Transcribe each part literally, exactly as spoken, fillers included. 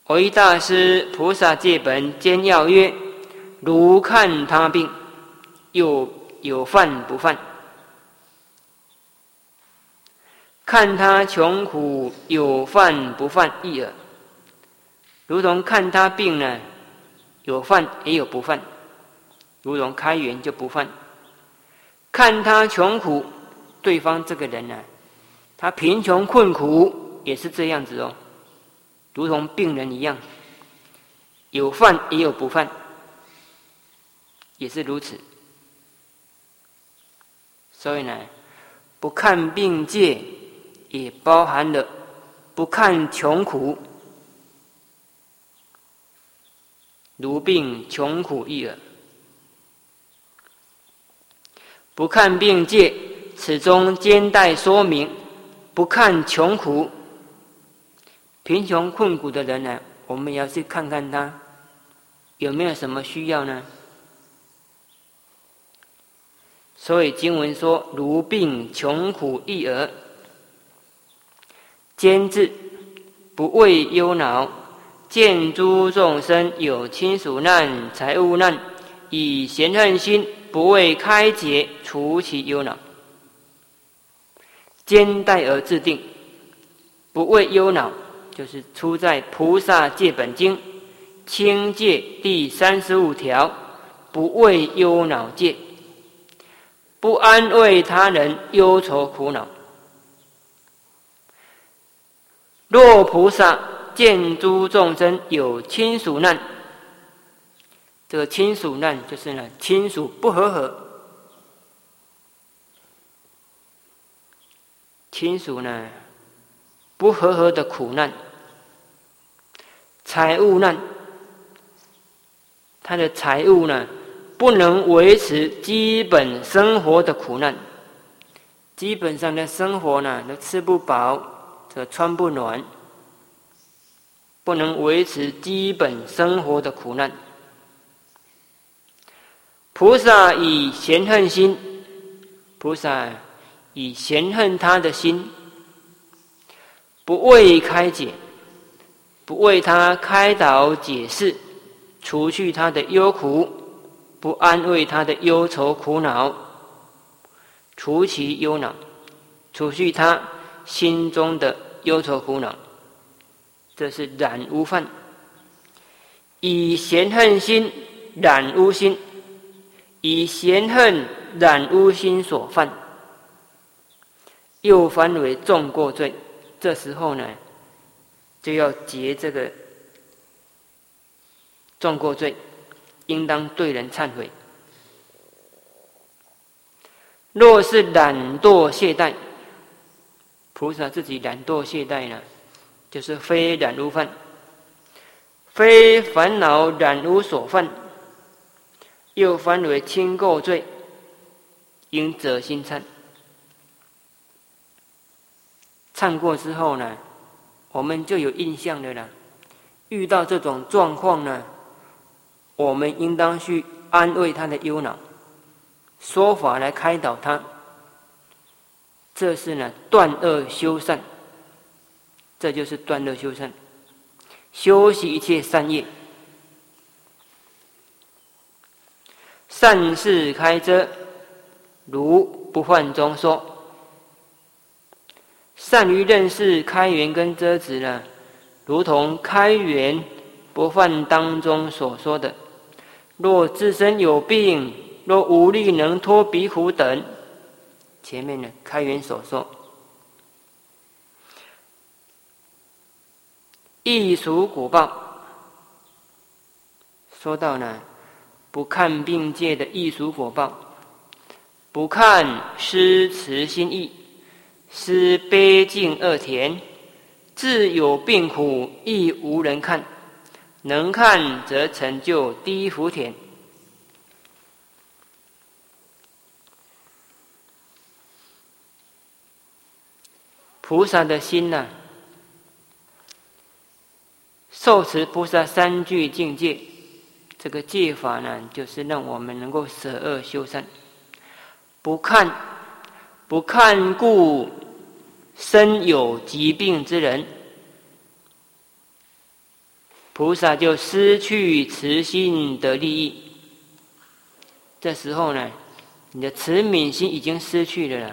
维大师菩萨戒本简要曰：如看他病，有有犯不犯？看他穷苦，有犯不犯亦尔。如同看他病呢，有犯也有不犯，如同开源就不犯。看他穷苦，对方这个人呢、啊，他贫穷困苦也是这样子哦，如同病人一样，有犯也有不犯，也是如此。所以呢，不看病戒也包含了不看穷苦，如病穷苦亦尔。不看病戒，此中兼带说明不看穷苦。贫穷困苦的人呢，我们也要去看看他有没有什么需要呢？所以经文说如病穷苦亦尔。兼字不为忧恼，见诸众生有亲属难、财物难，以贤恨心不为开解，除其忧恼。兼带而自定，不为忧恼，就是出在《菩萨戒本经》清戒第三十五条，不为忧恼戒，不安慰他人忧愁苦恼。若菩萨见诸众生有亲属难，这个亲属难就是呢，亲属不和合，亲属呢不和合的苦难，财物难，他的财物呢不能维持基本生活的苦难，基本上的生活呢都吃不饱，这穿不暖，不能维持基本生活的苦难。菩萨以嫌恨心，菩萨以嫌恨他的心，不为开解，不为他开导解释，除去他的忧苦，不安慰他的忧愁苦恼，除其忧恼，除去他心中的忧愁苦恼，这是染污犯。以嫌恨心染污心，以嫌恨染污心所犯，又犯为重过罪。这时候呢，就要结这个重过罪，应当对人忏悔。若是懒惰懈怠，菩萨自己懒惰懈怠呢，就是非染污犯，非烦恼染污所犯，又犯为轻垢罪，应责心忏。忏过之后呢，我们就有印象的了。遇到这种状况呢，我们应当去安慰他的忧恼，说法来开导他。这是呢断恶修善，这就是断恶修善，修习一切善业。善事开遮，如不犯中说。善于认识开源跟遮止呢，如同开源不犯当中所说的，若自身有病，若无力能脱彼苦等，前面呢开源所说。异熟果报，说到呢不看病界的异熟果报，不看施慈心意，施悲敬恶田，自有病苦亦无人看，能看则成就第一福田。菩萨的心呢、啊，受持菩萨三句境界，这个戒法呢，就是让我们能够舍恶修善，不看不看顾身有疾病之人， 菩萨就失去慈心的利益。这时候呢，你的慈悯心已经失去了啦。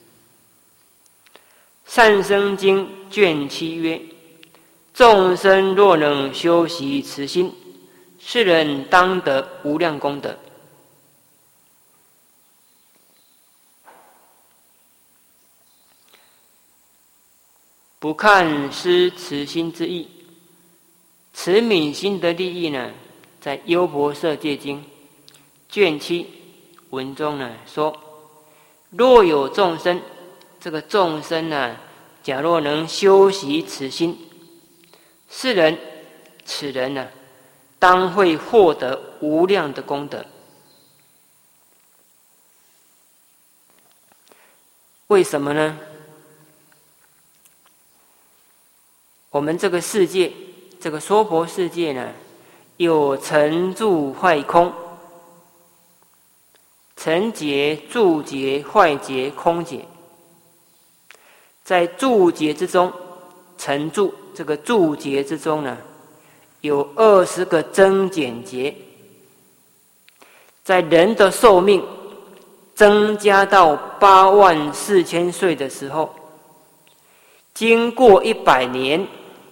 善生经卷七曰：众生若能修习慈心，是人当得无量功德。不看失慈心之意，慈悯心的利益呢，在《优婆塞戒经》卷七文中呢说：若有众生，这个众生呢，假若能修习慈心，是人，此人呢，当会获得无量的功德。为什么呢？我们这个世界，这个娑婆世界呢，有成住坏空，成劫、住劫、坏劫、空劫。在住劫之中，成住这个住劫之中呢，有二十个增减劫。在人的寿命增加到八万四千岁的时候，经过一百年，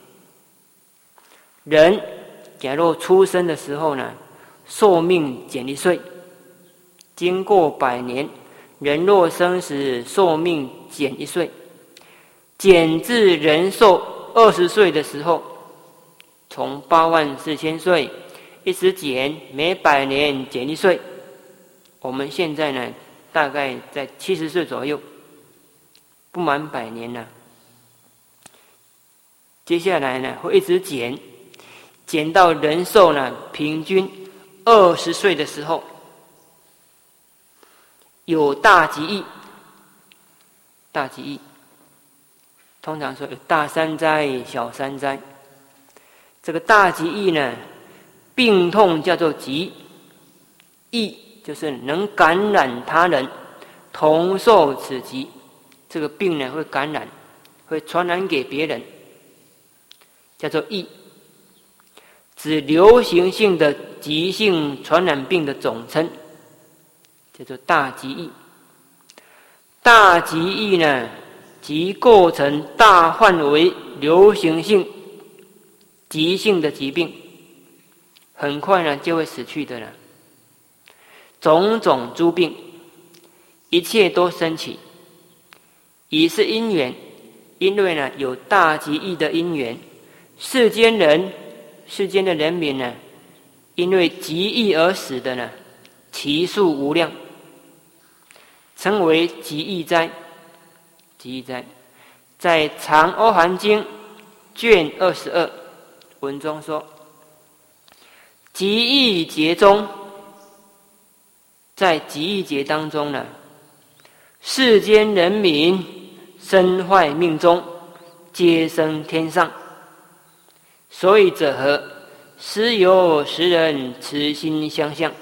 人假若出生的时候呢，寿命减一岁；经过百年，人若生时，寿命减一岁。减至人寿二十岁的时候，从八万四千岁一直减，每百年减一岁。我们现在呢，大概在七十岁左右，不满百年了。接下来呢，会一直减，减到人寿呢平均二十岁的时候，有大疾疫。大疾疫通常说有大三灾、小三灾。这个大疾疫呢，病痛叫做疾，疫就是能感染他人，同受此疾。这个病呢会感染，会传染给别人，叫做疫。指流行性的急性传染病的总称，叫做大疾疫。大疾疫呢，即构成大范围流行性急性的疾病，很快呢就会死去的了。种种诸病，一切都生起，已是因缘。因为呢有大疾疫的因缘，世间人世间的人民呢，因为疾疫而死的呢，其数无量，称为疾疫灾。疾疫灾，在《长阿含经》卷二十二文中说：疾疫劫中，在疾疫劫当中呢，世间人民身坏命终，皆生天上。所以者何？时有时人慈心相向，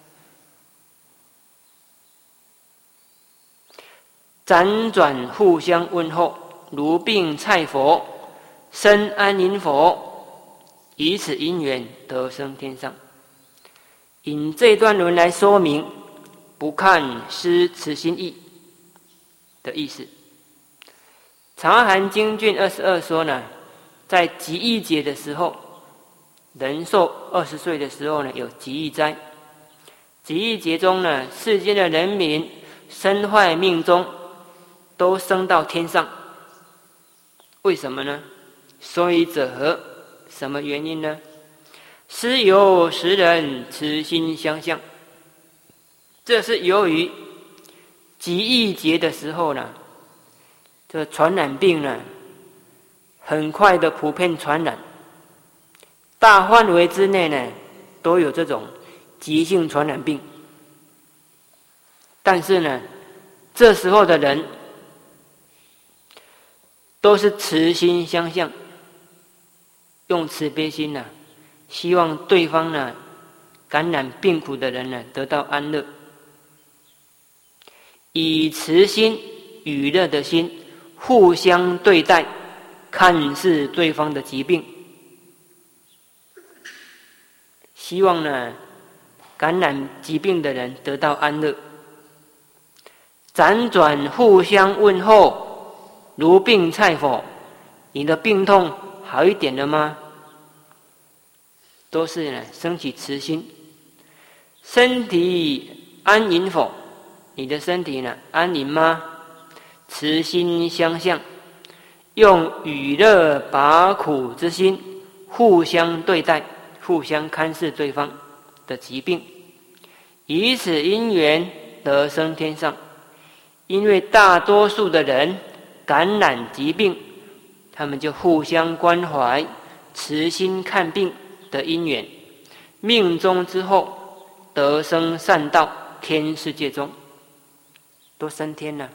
辗转互相问候，如病菜佛，生安宁佛，以此因缘得生天上。引这段文来说明不看失慈心意的意思。长阿含经卷二十二说呢，在疾疫劫的时候，人寿二十岁的时候呢，有疾疫灾。疾疫劫中呢，世间的人民身坏命终，都升到天上。为什么呢？所以者何？什么原因呢？时有时人慈心相向，这是由于疾疫劫的时候呢，这传染病呢，很快的普遍传染，大范围之内呢，都有这种急性传染病。但是呢，这时候的人都是慈心相向，用慈悲心呢、啊，希望对方呢感染病苦的人呢得到安乐，以慈心与乐的心互相对待，看视对方的疾病。 希望呢感染疾病的人得到安乐。辗转互相问候，如病菜否？你的病痛好一点了吗？都是呢升起慈心。身体安宁否？你的身体呢安宁吗？慈心相向，用与乐拔苦之心互相对待，互相看视对方的疾病，以此因缘得生天上。因为大多数的人感染疾病，他们就互相关怀，慈心看病的因缘，命中之后得生善道天世界中，都升天了。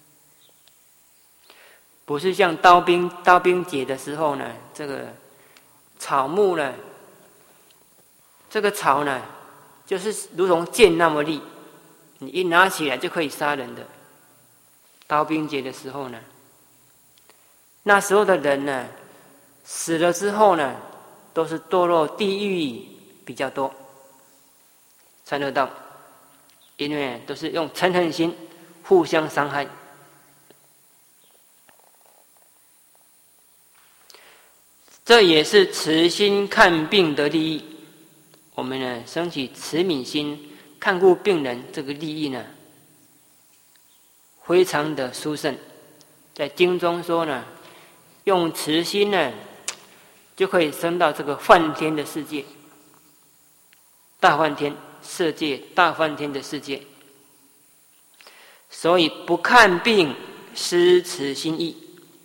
不是像刀兵刀兵劫的时候呢，这个草木呢，这个草呢，就是如同剑那么利，你一拿起来就可以杀人的。刀兵劫的时候呢，那时候的人呢，死了之后呢，都是堕落地狱比较多，参得到，因为都是用嗔恨心互相伤害。这也是慈心看病的利益。我们呢，升起慈悯心，看顾病人，这个利益呢，非常的殊胜。在经中说呢，用慈心呢，就可以升到这个梵天的世界，大梵天世界，大梵天的世界。所以不看病失慈心意，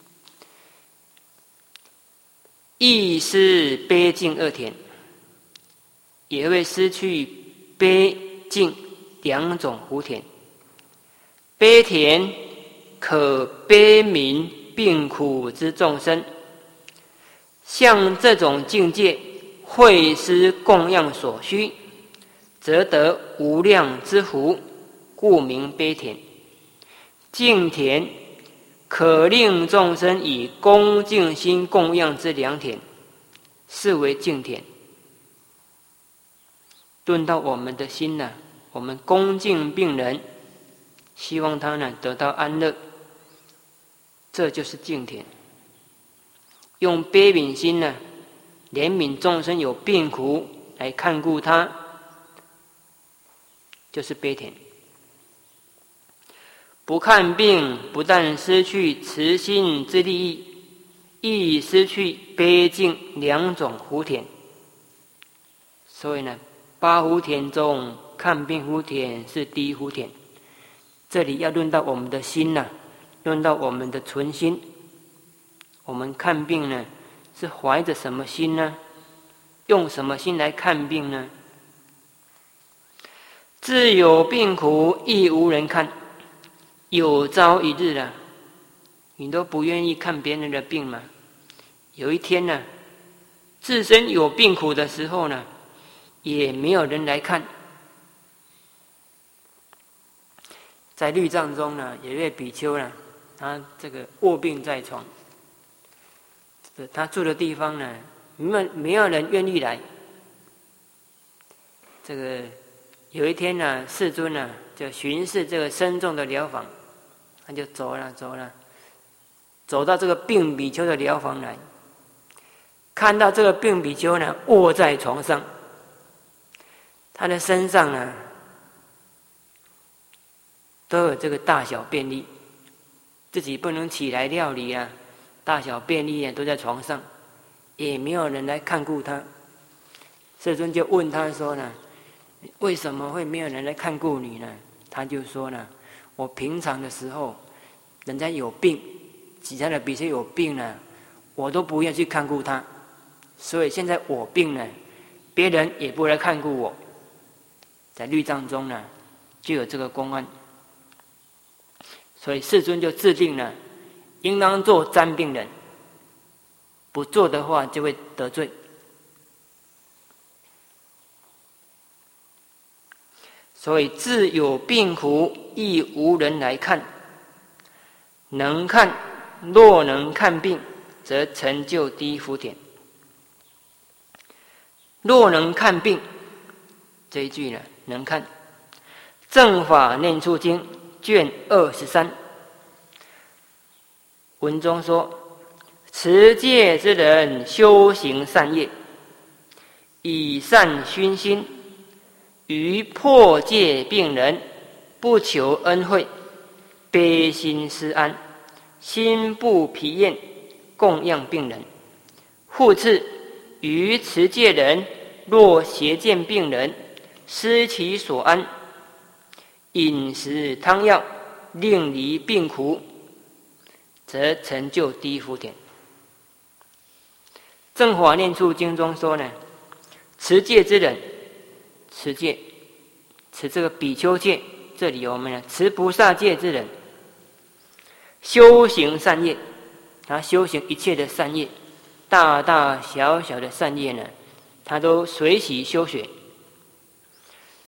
亦失悲敬二田，也会失去悲敬两种福田。悲田可悲悯病苦之众生，像这种境界，惠施供养所需，则得无量之福，故名悲田。敬田可令众生以恭敬心供养之良田，是为敬田。论到我们的心呢、啊，我们恭敬病人，希望他呢得到安乐，这就是敬田。用悲悯心呢，怜悯众生有病苦来看顾他，就是悲田。不看病，不但失去慈心之利益，亦失去悲敬两种福田。所以呢，八福田中看病福田是第一福田。这里要论到我们的心呢、啊，论到我们的存心。我们看病呢，是怀着什么心呢？用什么心来看病呢？自有病苦，亦无人看。有朝一日啊，你都不愿意看别人的病吗？有一天呢、啊，自身有病苦的时候呢，也没有人来看。在律藏中呢，有一位比丘呢，他这个卧病在床，他住的地方呢，没有没有人愿意来。这个有一天呢，世尊呢就巡视这个僧众的疗房。他就走了走了，走到这个病比丘的疗房来，看到这个病比丘呢卧在床上，他的身上呢都有这个大小便利，自己不能起来料理啊，大小便利啊都在床上，也没有人来看顾他。世尊就问他说呢，为什么会没有人来看顾你呢？他就说呢，我平常的时候，人家有病，其他的比丘有病呢，我都不愿去看顾他。所以现在我病了，别人也不来看顾我。在律藏中呢，就有这个公案。所以世尊就制定了，应当做瞻病人，不做的话就会得罪。所以自有病苦，亦无人来看。能看，若能看病，则成就第一福田。若能看病， 这一句呢，能看《正法念处经》卷二十三文中说：持戒之人修行善业，以善熏心，于破戒病人不求恩惠，悲心施安，心不疲厌，供养病人。复次，于持戒人若邪见病人，施其所安，饮食汤药，令离病苦，则成就第一福田。正法念处经中说呢，持戒之人，持戒，持这个比丘戒，这里有我们呢持菩萨戒之人，修行善业，他修行一切的善业，大大小小的善业呢，他都随喜修学。